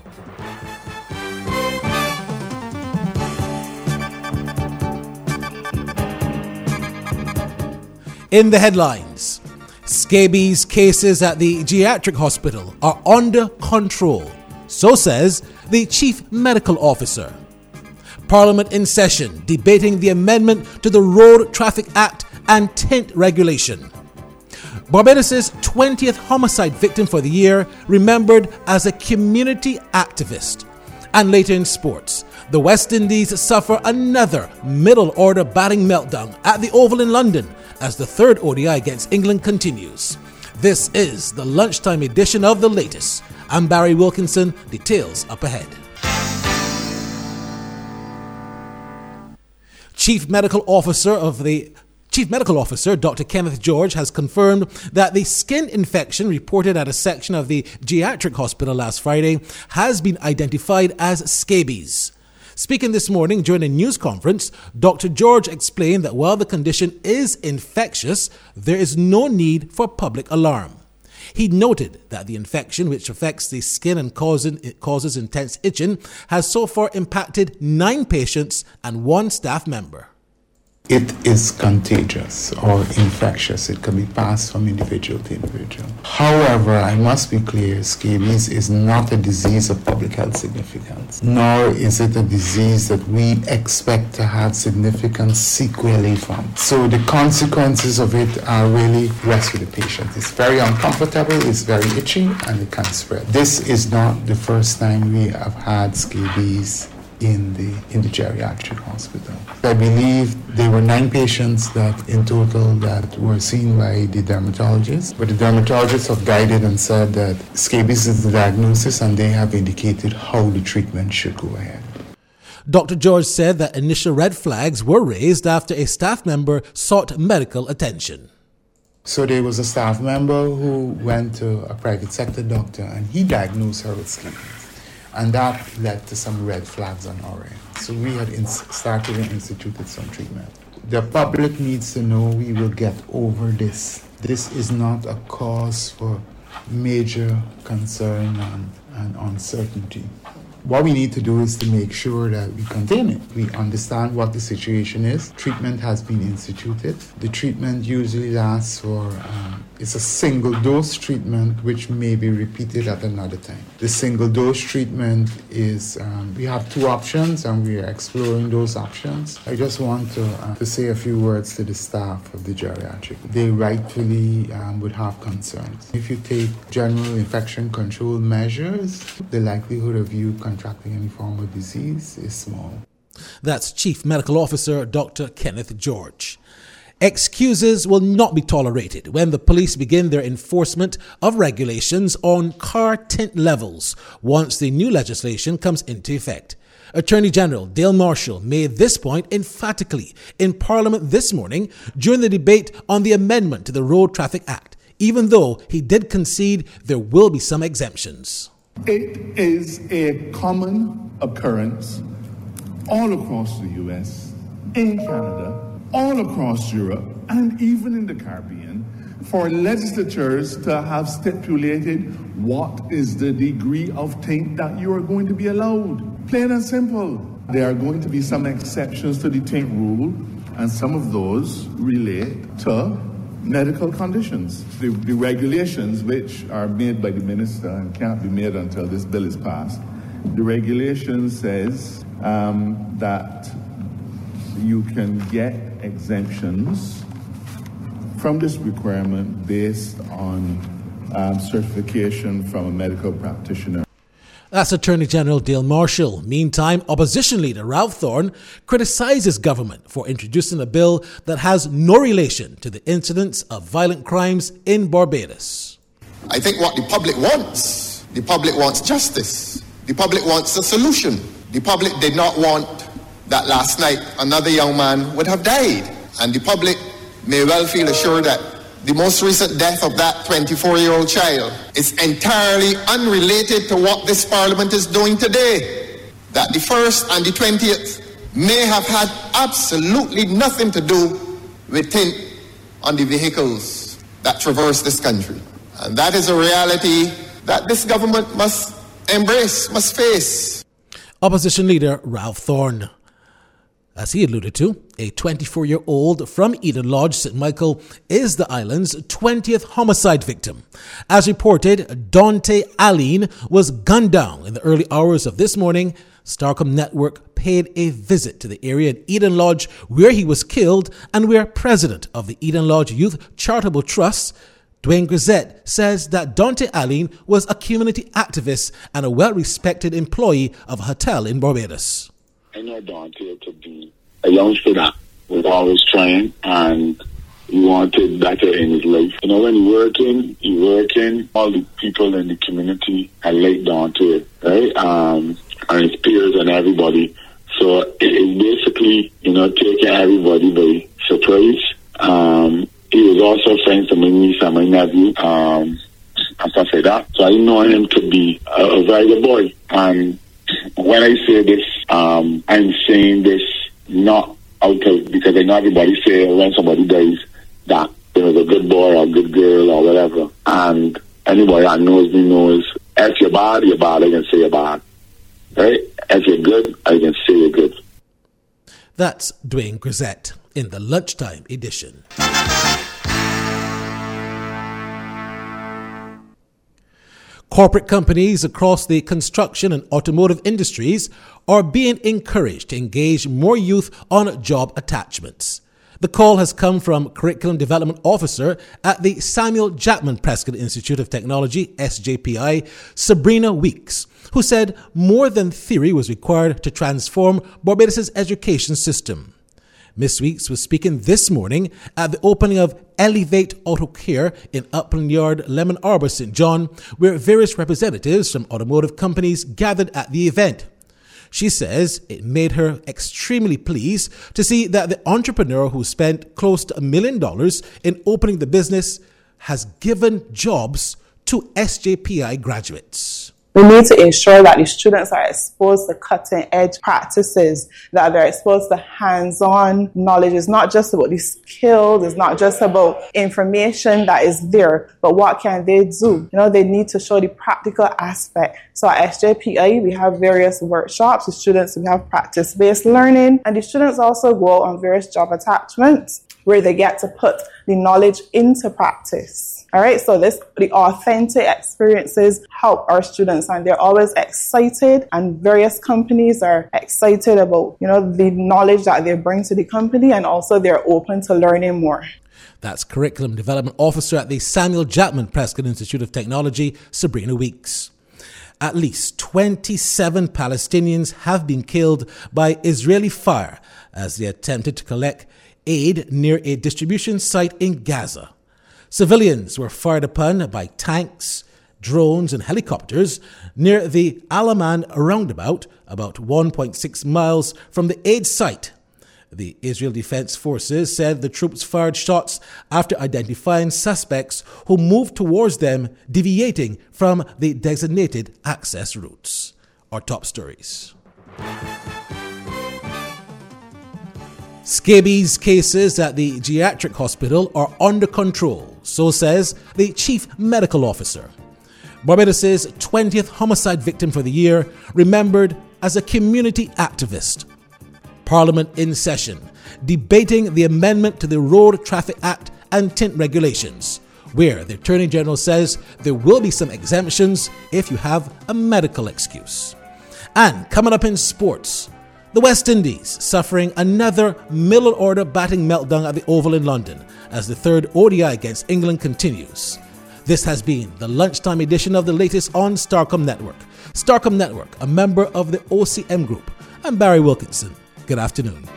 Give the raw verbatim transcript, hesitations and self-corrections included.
In the headlines, scabies cases at the geriatric hospital are under control, so says the chief medical officer. Parliament in session debating the amendment to the Road Traffic Act and tint regulation. Barbados' twentieth homicide victim for the year remembered as a community activist. And later in sports, the West Indies suffer another middle-order batting meltdown at the Oval in London as the third O D I against England continues. This is the lunchtime edition of The Latest. I'm Barry Wilkinson. Details up ahead. Chief Medical Officer of the Chief Medical Officer Doctor Kenneth George has confirmed that the skin infection reported at a section of the geriatric hospital last Friday has been identified as scabies. Speaking this morning during a news conference, Doctor George explained that while the condition is infectious, there is no need for public alarm. He noted that the infection, which affects the skin and causes intense itching, has so far impacted nine patients and one staff member. It is contagious or infectious. It can be passed from individual to individual. However, I must be clear, scabies is not a disease of public health significance, nor is it a disease that we expect to have significant sequelae from. So the consequences of it are really rest with the patient. It's very uncomfortable, it's very itchy, and it can spread. This is not the first time we have had scabies in the in the geriatric hospital. I believe there were nine patients that in total that were seen by the dermatologist, but the dermatologists have guided and said that scabies is the diagnosis and they have indicated how the treatment should go ahead. Doctor George said that initial red flags were raised after a staff member sought medical attention. So there was a staff member who went to a private sector doctor and he diagnosed her with scabies. And that led to some red flags on our end. So we had ins- started and instituted some treatment. The public needs to know we will get over this. This is not a cause for major concern and, and uncertainty. What we need to do is to make sure that we contain it. We understand what the situation is. Treatment has been instituted. The treatment usually lasts for, um, it's a single dose treatment which may be repeated at another time. The single dose treatment is, um, we have two options and we are exploring those options. I just want to, uh, to say a few words to the staff of the geriatric. They rightfully um, would have concerns. If you take general infection control measures, the likelihood of you contracting any form of disease is small. That's Chief Medical Officer Doctor Kenneth George. Excuses will not be tolerated when the police begin their enforcement of regulations on car tint levels once the new legislation comes into effect. Attorney General Dale Marshall made this point emphatically in Parliament this morning during the debate on the amendment to the Road Traffic Act, even though he did concede there will be some exemptions. It is a common occurrence all across the U S, in Canada, all across Europe, and even in the Caribbean, for legislatures to have stipulated what is the degree of tint that you are going to be allowed. Plain and simple. There are going to be some exceptions to the tint rule, and some of those relate to medical conditions. The, the regulations, which are made by the minister and can't be made until this bill is passed, the regulation says um, that you can get exemptions from this requirement based on um, certification from a medical practitioner. That's Attorney General Dale Marshall. Meantime, opposition leader Ralph Thorne criticizes government for introducing a bill that has no relation to the incidents of violent crimes in Barbados. I think what the public wants, the public wants justice. The public wants a solution. The public did not want that last night another young man would have died. And the public may well feel assured that the most recent death of that twenty-four-year-old child is entirely unrelated to what this Parliament is doing today. That the first and the twentieth may have had absolutely nothing to do with tint on the vehicles that traverse this country. And that is a reality that this government must embrace, must face. Opposition leader Ralph Thorne. As he alluded to, a twenty-four-year-old from Eden Lodge, Saint Michael, is the island's twentieth homicide victim. As reported, Dante Aline was gunned down in the early hours of this morning. Starcom Network paid a visit to the area in Eden Lodge where he was killed and where president of the Eden Lodge Youth Charitable Trust, Dwayne Grisette, says that Dante Aline was a community activist and a well-respected employee of a hotel in Barbados. I know Dante to be a youngster that was always trying and he wanted better in his life. You know, when he working, he working, all the people in the community are like Dante, right? Um, and his peers and everybody. So it's basically, you know, taking everybody by surprise. Um, he was also friends with my niece and my nephew, um, and stuff like that. So I know him to be a, a very good boy. And when I say this, um, I'm saying this not out of, because I know everybody say when somebody dies that there was a good boy or a good girl or whatever. And anybody that knows me knows if you're bad, you're bad, I can say you're bad. Right? If you're good, I can say you're good. That's Dwayne Grisette in the Lunchtime edition. Corporate companies across the construction and automotive industries are being encouraged to engage more youth on job attachments. The call has come from Curriculum Development Officer at the Samuel Jackman Prescott Institute of Technology, S J P I, Sabrina Weeks, who said more than theory was required to transform Barbados' education system. Miss Weeks was speaking this morning at the opening of Elevate Auto Care in Upland Yard, Lemon Arbor, Saint John, where various representatives from automotive companies gathered at the event. She says it made her extremely pleased to see that the entrepreneur who spent close to a million dollars in opening the business has given jobs to S J P I graduates. We need to ensure that the students are exposed to cutting-edge practices, that they're exposed to hands-on knowledge. It's not just about the skills, it's not just about information that is there, but what can they do? You know, they need to show the practical aspect. So at S J P I, we have various workshops. The students, we have practice-based learning, and the students also go on various job attachments where they get to put the knowledge into practice. All right, so this the authentic experiences help our students, and they're always excited, and various companies are excited about, you know, the knowledge that they bring to the company, and also they're open to learning more. That's Curriculum Development Officer at the Samuel Jackman Prescott Institute of Technology, Sabrina Weeks. At least twenty-seven Palestinians have been killed by Israeli fire as they attempted to collect aid near a distribution site in Gaza. Civilians were fired upon by tanks, drones and helicopters near the Alaman roundabout, about one point six miles from the aid site. The Israel Defense Forces said the troops fired shots after identifying suspects who moved towards them, deviating from the designated access routes. Our top stories. Scabies cases at the geriatric hospital are under control, so says the chief medical officer. Barbados' twentieth homicide victim for the year, remembered as a community activist. Parliament in session, debating the amendment to the Road Traffic Act and tint regulations, where the Attorney General says there will be some exemptions if you have a medical excuse. And coming up in sports, the West Indies suffering another middle-order batting meltdown at the Oval in London as the third O D I against England continues. This has been the lunchtime edition of the latest on Starcom Network. Starcom Network, a member of the O C M Group. I'm Barry Wilkinson. Good afternoon.